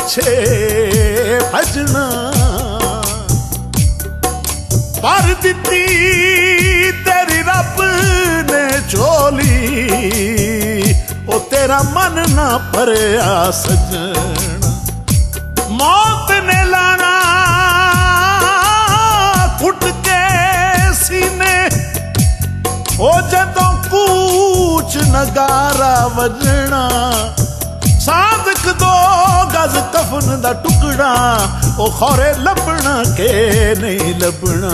पिछे भजना पर दिती तेरी रब ने झोली ओ तेरा मन ना भरिया सजना मौत ने लाना कुट के सीने ओ जदों कूच नगारा वजना सादक दो गज कफन दा टुकड़ा ओ खौरे लभना के नहीं लभना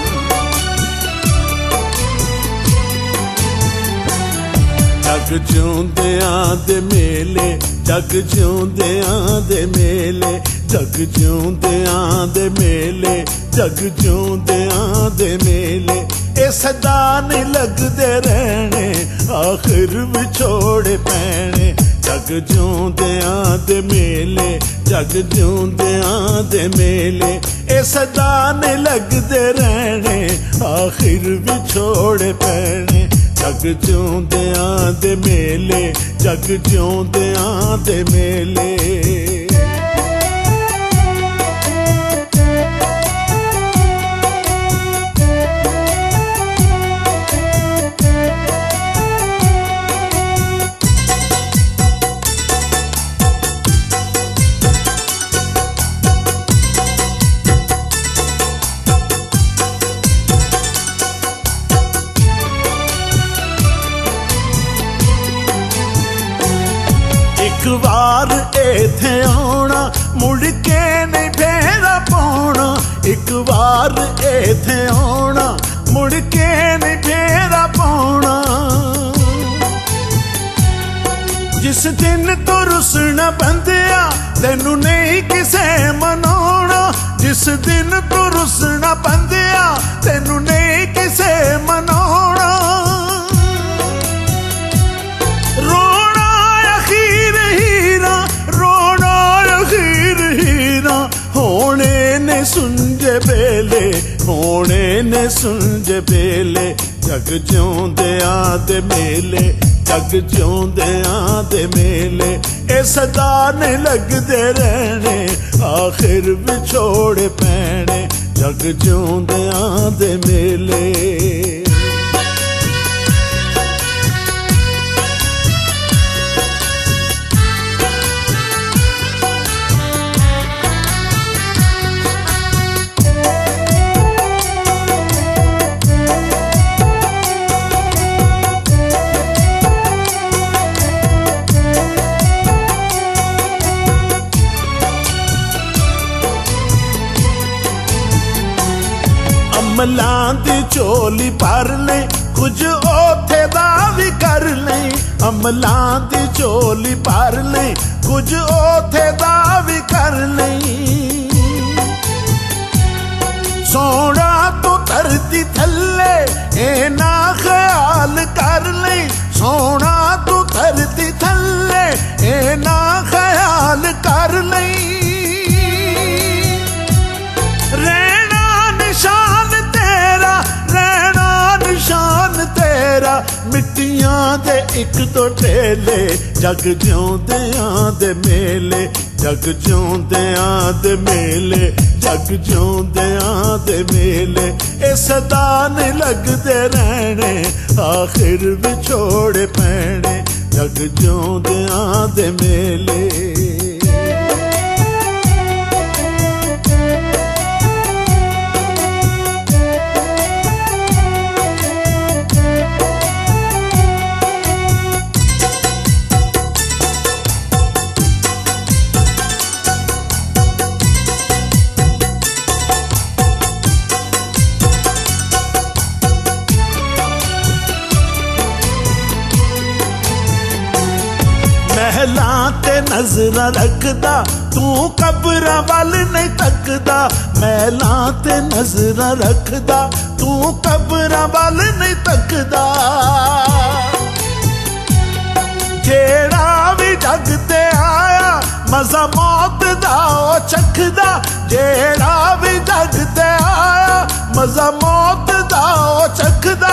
जग जिउंदियां दे मेले जग जिउंदियां दे मेले जग जिउंदियां दे मेले जग जिउंदियां दे मेले ए सदा नहीं लगदे रहने आखिर विछोड़े पैने जग जिउंदियां दे मेले जग जिउंदियां दे मेले ए सदा नहीं लगदे रहने आखिर विछोड़े पैने जग जिउंदियां दे मेले जग जिउंदियां दे मेले एक बार इत्थे आना मुड़ के नहीं फेरा पाना एक बार इत्थे आना मुड़ के नहीं फेरा पाना जिस दिन तो रुसना बंदिया तेनू नहीं किसे मनाना जिस दिन तो रुसना बंदिया तेनू नहीं किसे मनाना होने ने सुनजे बेले होने ने सुनजे बेले जग जिउंदियां दे मेले जग जिउंदियां दे मेले ए सदा ने लगदे रहने आखिर विछोड़े पैने जग जिउंदियां दे मेले अमलां दी झोली भर ले कुछ ओथे दा भी कर ले अमलां दी झोली भर ले कुछ ओथे दा भी कर ले सोना तो धरती थल्ले ए ना ख्याल कर ले सोना तो धरती थल्ले ए ना ख्याल कर ले मिट्टियां दे एक तो ठेले जग जिउंदियां दे मेले जग जिउंदियां दे मेले जग जिउंदियां दे मेले ए सदा नहीं लगदे रहने आखिर विछोड़े पैने जग जिउंदियां दे मेले महलां ते नजर रखदा तू कब्र वल नहीं तकदा महलां ते नजर रखदा तू कब्र वल नहीं तकदा जेड़ा भी जग ते आया मजा मौत दा ओ चखदा जेड़ा भी जग ते आया मजा मौत दा ओ चखदा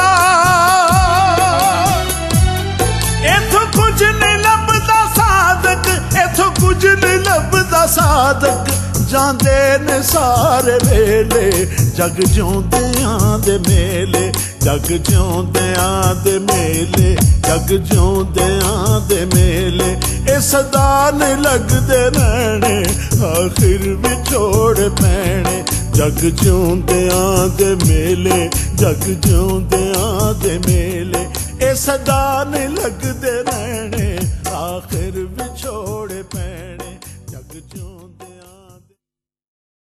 इथों कुछ नहीं लभदा साधक इथों कुछ नहीं लभदा साधक जांदे ने सारे वेले जग जिउंदियां दे मेले जग जिउंदियां दे मेले जग जिउंदियां दे मेले ए सदा नहीं लगदे रहने आखिर विछोड़ पैने जग जिउंदियां दे मेले जग जिउंदियां दे मेले ए सदा नहीं लगदे रहने आखिर विछोड़ पैने।